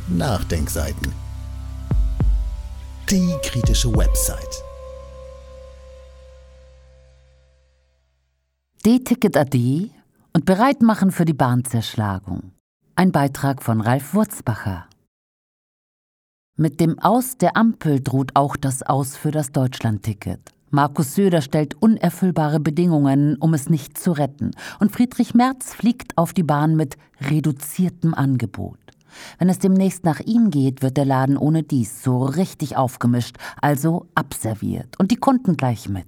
Nachdenkseiten. Die kritische Website. D-Ticket AD und bereit machen für die Bahnzerschlagung. Ein Beitrag von Ralf Wurzbacher. Mit dem Aus der Ampel droht auch das Aus für das Deutschlandticket. Markus Söder stellt unerfüllbare Bedingungen, um es nicht zu retten. Und Friedrich Merz fliegt auf die Bahn mit reduziertem Angebot. Wenn es demnächst nach ihm geht, wird der Laden ohne dies so richtig aufgemischt, also abserviert. Und die Kunden gleich mit.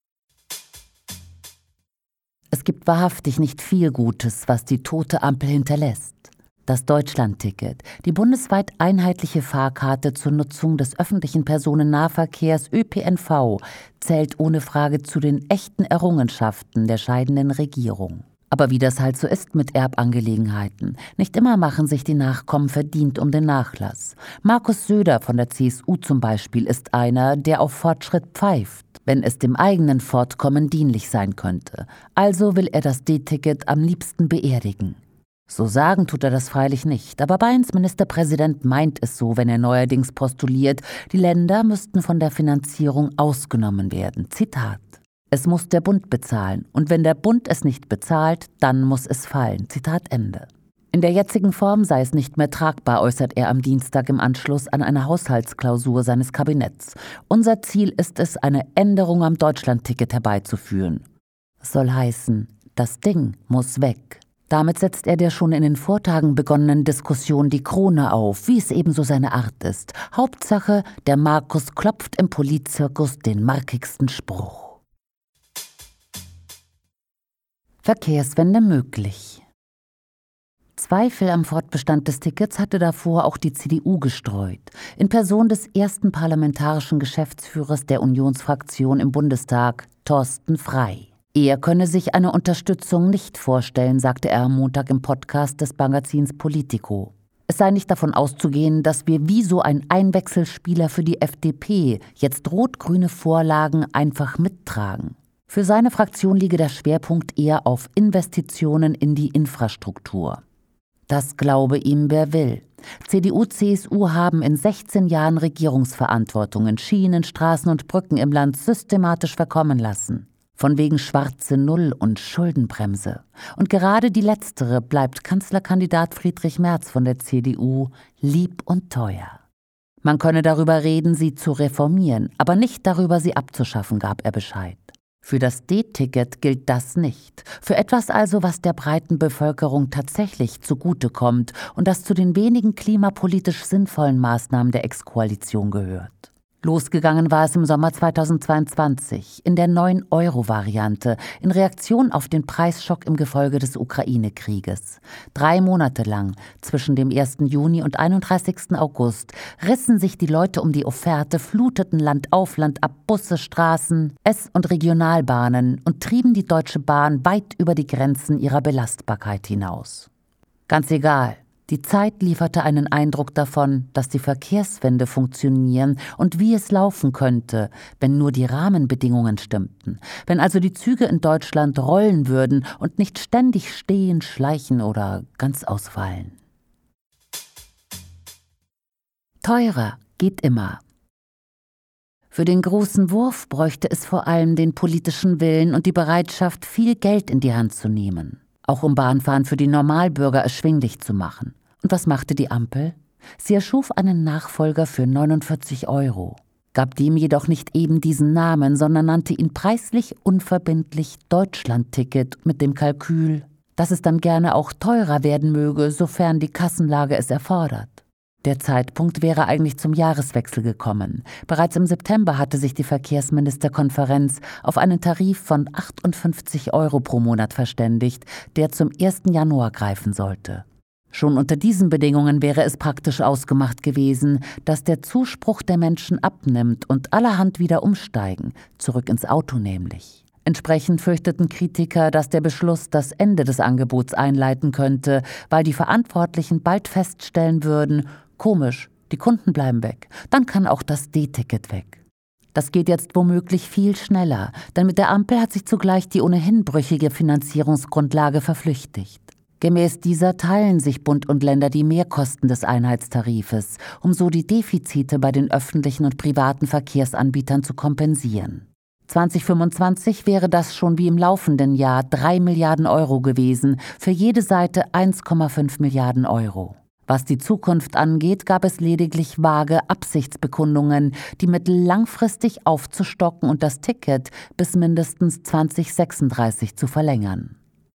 Es gibt wahrhaftig nicht viel Gutes, was die tote Ampel hinterlässt. Das Deutschlandticket, die bundesweit einheitliche Fahrkarte zur Nutzung des öffentlichen Personennahverkehrs ÖPNV, zählt ohne Frage zu den echten Errungenschaften der scheidenden Regierung. Aber wie das halt so ist mit Erbangelegenheiten, nicht immer machen sich die Nachkommen verdient um den Nachlass. Markus Söder von der CSU zum Beispiel ist einer, der auf Fortschritt pfeift, wenn es dem eigenen Fortkommen dienlich sein könnte. Also will er das D-Ticket am liebsten beerdigen. So sagen tut er das freilich nicht, aber Bayerns Ministerpräsident meint es so, wenn er neuerdings postuliert, die Länder müssten von der Finanzierung ausgenommen werden. Zitat: Es muss der Bund bezahlen und wenn der Bund es nicht bezahlt, dann muss es fallen. Zitat Ende. In der jetzigen Form sei es nicht mehr tragbar, äußert er am Dienstag im Anschluss an eine Haushaltsklausur seines Kabinetts. Unser Ziel ist es, eine Änderung am Deutschlandticket herbeizuführen. Soll heißen, das Ding muss weg. Damit setzt er der schon in den Vortagen begonnenen Diskussion die Krone auf, wie es ebenso seine Art ist. Hauptsache, der Markus klopft im Politzirkus den markigsten Spruch. Verkehrswende möglich. Zweifel am Fortbestand des Tickets hatte davor auch die CDU gestreut, in Person des ersten parlamentarischen Geschäftsführers der Unionsfraktion im Bundestag, Thorsten Frey. Er könne sich eine Unterstützung nicht vorstellen, sagte er am Montag im Podcast des Magazins Politico. Es sei nicht davon auszugehen, dass wir wie so ein Einwechselspieler für die FDP jetzt rot-grüne Vorlagen einfach mittragen. Für seine Fraktion liege der Schwerpunkt eher auf Investitionen in die Infrastruktur. Das glaube ihm, wer will. CDU, CSU haben in 16 Jahren Regierungsverantwortung Schienen, Straßen und Brücken im Land systematisch verkommen lassen. Von wegen schwarze Null und Schuldenbremse. Und gerade die letztere bleibt Kanzlerkandidat Friedrich Merz von der CDU lieb und teuer. Man könne darüber reden, sie zu reformieren, aber nicht darüber, sie abzuschaffen, gab er Bescheid. Für das D-Ticket gilt das nicht. Für etwas also, was der breiten Bevölkerung tatsächlich zugutekommt und das zu den wenigen klimapolitisch sinnvollen Maßnahmen der Ex-Koalition gehört. Losgegangen war es im Sommer 2022 in der 9-Euro-Variante in Reaktion auf den Preisschock im Gefolge des Ukraine-Krieges. 3 Monate lang, zwischen dem 1. Juni und 31. August, rissen sich die Leute um die Offerte, fluteten Land auf, Land ab Busse, Straßen, S- und Regionalbahnen und trieben die Deutsche Bahn weit über die Grenzen ihrer Belastbarkeit hinaus. Ganz egal. Die Zeit lieferte einen Eindruck davon, dass die Verkehrswende funktionieren und wie es laufen könnte, wenn nur die Rahmenbedingungen stimmten. Wenn also die Züge in Deutschland rollen würden und nicht ständig stehen, schleichen oder ganz ausfallen. Teurer geht immer. Für den großen Wurf bräuchte es vor allem den politischen Willen und die Bereitschaft, viel Geld in die Hand zu nehmen. Auch um Bahnfahren für die Normalbürger erschwinglich zu machen. Und was machte die Ampel? Sie erschuf einen Nachfolger für 49 €, gab dem jedoch nicht eben diesen Namen, sondern nannte ihn preislich unverbindlich Deutschlandticket mit dem Kalkül, dass es dann gerne auch teurer werden möge, sofern die Kassenlage es erfordert. Der Zeitpunkt wäre eigentlich zum Jahreswechsel gekommen. Bereits im September hatte sich die Verkehrsministerkonferenz auf einen Tarif von 58 € pro Monat verständigt, der zum 1. Januar greifen sollte. Schon unter diesen Bedingungen wäre es praktisch ausgemacht gewesen, dass der Zuspruch der Menschen abnimmt und allerhand wieder umsteigen, zurück ins Auto nämlich. Entsprechend fürchteten Kritiker, dass der Beschluss das Ende des Angebots einleiten könnte, weil die Verantwortlichen bald feststellen würden, komisch, die Kunden bleiben weg, dann kann auch das D-Ticket weg. Das geht jetzt womöglich viel schneller, denn mit der Ampel hat sich zugleich die ohnehin brüchige Finanzierungsgrundlage verflüchtigt. Gemäß dieser teilen sich Bund und Länder die Mehrkosten des Einheitstarifes, um so die Defizite bei den öffentlichen und privaten Verkehrsanbietern zu kompensieren. 2025 wäre das schon wie im laufenden Jahr 3 Milliarden Euro gewesen, für jede Seite 1,5 Milliarden Euro. Was die Zukunft angeht, gab es lediglich vage Absichtsbekundungen, die Mittel langfristig aufzustocken und das Ticket bis mindestens 2036 zu verlängern.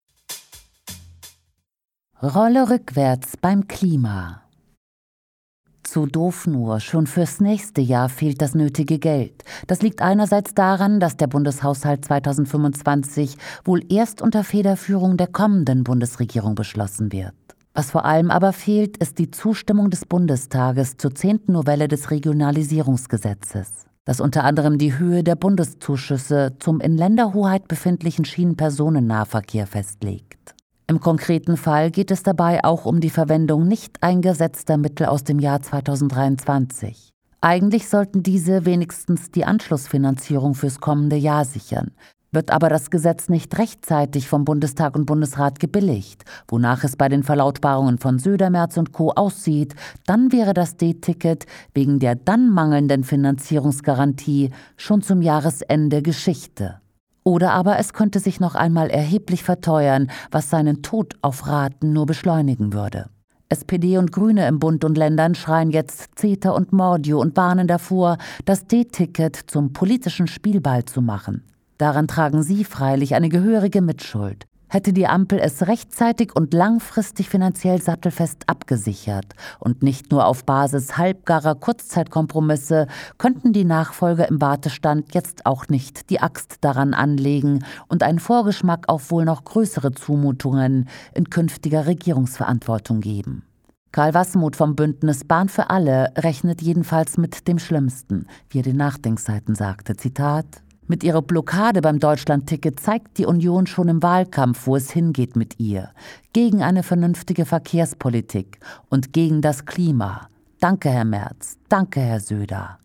Rolle rückwärts beim Klima. Zu doof nur, schon fürs nächste Jahr fehlt das nötige Geld. Das liegt einerseits daran, dass der Bundeshaushalt 2025 wohl erst unter Federführung der kommenden Bundesregierung beschlossen wird. Was vor allem aber fehlt, ist die Zustimmung des Bundestages zur 10. Novelle des Regionalisierungsgesetzes, das unter anderem die Höhe der Bundeszuschüsse zum in Länderhoheit befindlichen Schienenpersonennahverkehr festlegt. Im konkreten Fall geht es dabei auch um die Verwendung nicht eingesetzter Mittel aus dem Jahr 2023. Eigentlich sollten diese wenigstens die Anschlussfinanzierung fürs kommende Jahr sichern. Wird aber das Gesetz nicht rechtzeitig vom Bundestag und Bundesrat gebilligt, wonach es bei den Verlautbarungen von Söder, Merz und Co. aussieht, dann wäre das D-Ticket wegen der dann mangelnden Finanzierungsgarantie schon zum Jahresende Geschichte. Oder aber es könnte sich noch einmal erheblich verteuern, was seinen Tod auf Raten nur beschleunigen würde. SPD und Grüne im Bund und Ländern schreien jetzt CETA und Mordio und warnen davor, das D-Ticket zum politischen Spielball zu machen. Daran tragen sie freilich eine gehörige Mitschuld. Hätte die Ampel es rechtzeitig und langfristig finanziell sattelfest abgesichert und nicht nur auf Basis halbgarer Kurzzeitkompromisse, könnten die Nachfolger im Wartestand jetzt auch nicht die Axt daran anlegen und einen Vorgeschmack auf wohl noch größere Zumutungen in künftiger Regierungsverantwortung geben. Karl Wassmuth vom Bündnis Bahn für alle rechnet jedenfalls mit dem Schlimmsten, wie er den Nachdenkseiten sagte, Zitat: Mit ihrer Blockade beim Deutschlandticket zeigt die Union schon im Wahlkampf, wo es hingeht mit ihr. Gegen eine vernünftige Verkehrspolitik und gegen das Klima. Danke, Herr Merz. Danke, Herr Söder.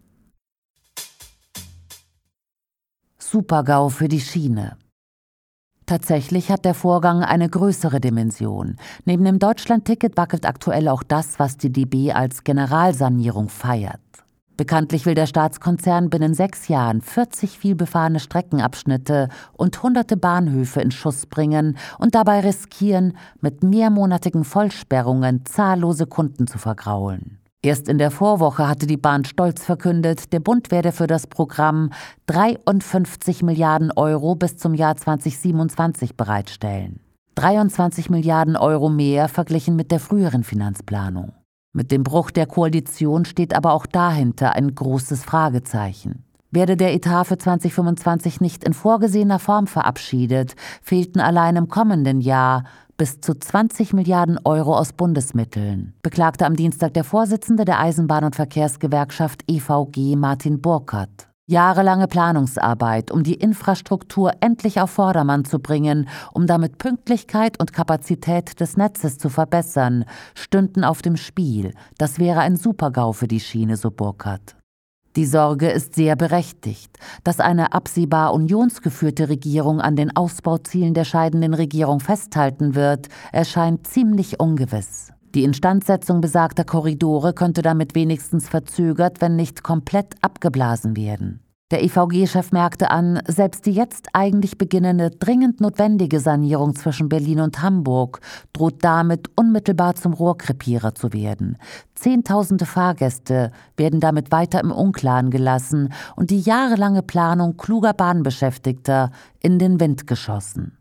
Super-GAU für die Schiene. Tatsächlich hat der Vorgang eine größere Dimension. Neben dem Deutschlandticket wackelt aktuell auch das, was die DB als Generalsanierung feiert. Bekanntlich will der Staatskonzern binnen 6 Jahren 40 vielbefahrene Streckenabschnitte und hunderte Bahnhöfe in Schuss bringen und dabei riskieren, mit mehrmonatigen Vollsperrungen zahllose Kunden zu vergraulen. Erst in der Vorwoche hatte die Bahn stolz verkündet, der Bund werde für das Programm 53 Milliarden Euro bis zum Jahr 2027 bereitstellen. 23 Milliarden Euro mehr verglichen mit der früheren Finanzplanung. Mit dem Bruch der Koalition steht aber auch dahinter ein großes Fragezeichen. Werde der Etat für 2025 nicht in vorgesehener Form verabschiedet, fehlten allein im kommenden Jahr bis zu 20 Milliarden Euro aus Bundesmitteln, beklagte am Dienstag der Vorsitzende der Eisenbahn- und Verkehrsgewerkschaft EVG Martin Burkhardt. Jahrelange Planungsarbeit, um die Infrastruktur endlich auf Vordermann zu bringen, um damit Pünktlichkeit und Kapazität des Netzes zu verbessern, stünden auf dem Spiel. Das wäre ein Super-GAU für die Schiene, so Burkhardt. Die Sorge ist sehr berechtigt. Dass eine absehbar unionsgeführte Regierung an den Ausbauzielen der scheidenden Regierung festhalten wird, erscheint ziemlich ungewiss. Die Instandsetzung besagter Korridore könnte damit wenigstens verzögert, wenn nicht komplett abgeblasen werden. Der EVG-Chef merkte an, selbst die jetzt eigentlich beginnende, dringend notwendige Sanierung zwischen Berlin und Hamburg droht damit unmittelbar zum Rohrkrepierer zu werden. Zehntausende Fahrgäste werden damit weiter im Unklaren gelassen und die jahrelange Planung kluger Bahnbeschäftigter in den Wind geschossen.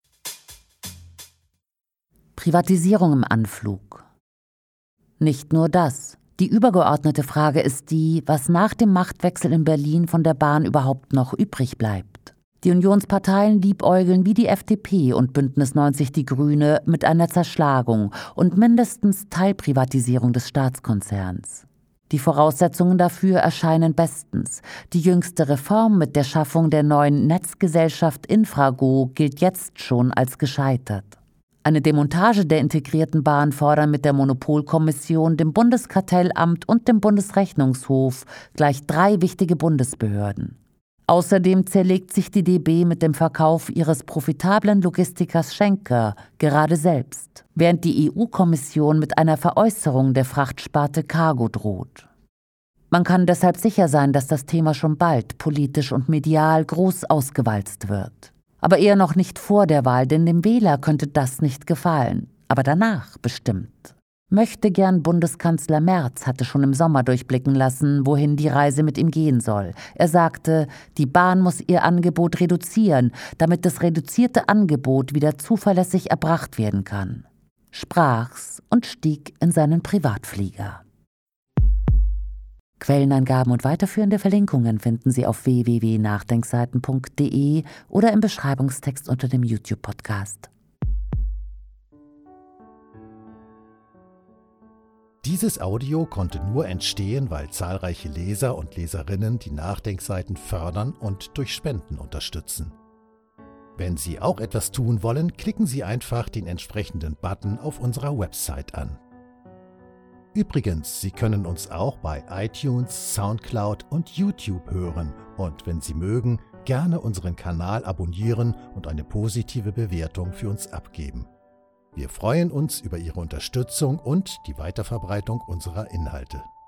Privatisierung im Anflug. Nicht nur das. Die übergeordnete Frage ist die, was nach dem Machtwechsel in Berlin von der Bahn überhaupt noch übrig bleibt. Die Unionsparteien liebäugeln wie die FDP und Bündnis 90 Die Grüne mit einer Zerschlagung und mindestens Teilprivatisierung des Staatskonzerns. Die Voraussetzungen dafür erscheinen bestens. Die jüngste Reform mit der Schaffung der neuen Netzgesellschaft Infrago gilt jetzt schon als gescheitert. Eine Demontage der integrierten Bahn fordern mit der Monopolkommission, dem Bundeskartellamt und dem Bundesrechnungshof gleich 3 wichtige Bundesbehörden. Außerdem zerlegt sich die DB mit dem Verkauf ihres profitablen Logistikers Schenker gerade selbst, während die EU-Kommission mit einer Veräußerung der Frachtsparte Cargo droht. Man kann deshalb sicher sein, dass das Thema schon bald politisch und medial groß ausgewalzt wird. Aber eher noch nicht vor der Wahl, denn dem Wähler könnte das nicht gefallen. Aber danach bestimmt. Möchtegern Bundeskanzler Merz hatte schon im Sommer durchblicken lassen, wohin die Reise mit ihm gehen soll. Er sagte, die Bahn muss ihr Angebot reduzieren, damit das reduzierte Angebot wieder zuverlässig erbracht werden kann. Sprach's und stieg in seinen Privatflieger. Quellenangaben und weiterführende Verlinkungen finden Sie auf www.nachdenkseiten.de oder im Beschreibungstext unter dem YouTube-Podcast. Dieses Audio konnte nur entstehen, weil zahlreiche Leser und Leserinnen die Nachdenkseiten fördern und durch Spenden unterstützen. Wenn Sie auch etwas tun wollen, klicken Sie einfach den entsprechenden Button auf unserer Website an. Übrigens, Sie können uns auch bei iTunes, Soundcloud und YouTube hören und wenn Sie mögen, gerne unseren Kanal abonnieren und eine positive Bewertung für uns abgeben. Wir freuen uns über Ihre Unterstützung und die Weiterverbreitung unserer Inhalte.